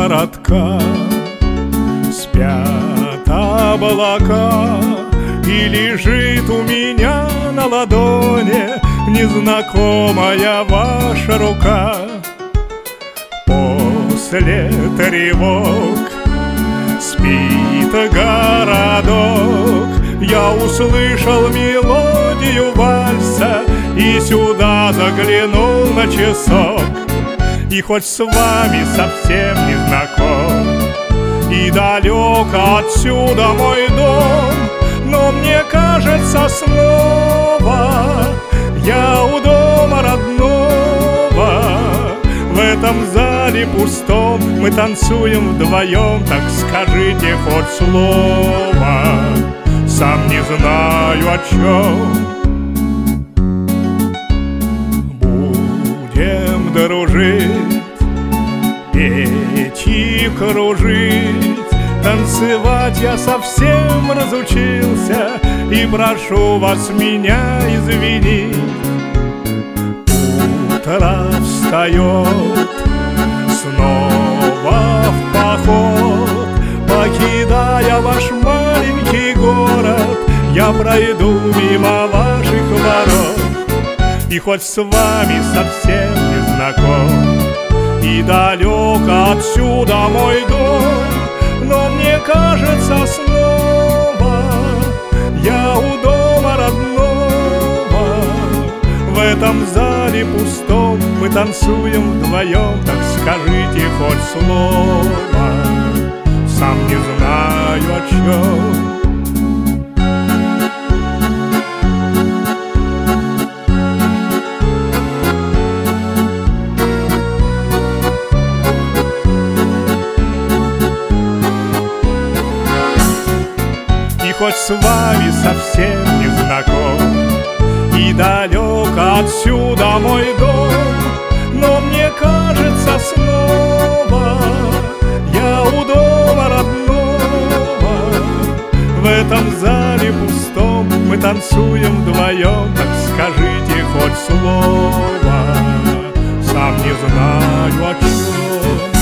городка. Спят облака, и лежит у меня на ладони незнакомая ваша рука. После тревог спит городок, я услышал мелодию вальса и сюда заглянул на часок. И хоть с вами совсем не знаком, и далеко отсюда мой дом, но мне кажется снова я у дома родного. В этом зале пустом мы танцуем вдвоем, так скажите хоть слово, сам не знаю о чем. Будем дружить, петь и кружить, танцевать я совсем разучился, и прошу вас меня извинить. Утро встает, снова в поход, покидая ваш маленький город, я пройду мимо ваших ворот. И хоть с вами совсем не знаком, и далеко отсюда мой дом, но мне кажется снова я у дома родного. В этом зале пустом мы танцуем вдвоем, так скажите хоть слово, сам не знаю о чем. Хоть с вами совсем не знаком, и далеко отсюда мой дом, но мне кажется снова я у дома родного. В этом зале пустом мы танцуем вдвоем, так скажите хоть слово, сам не знаю о чем.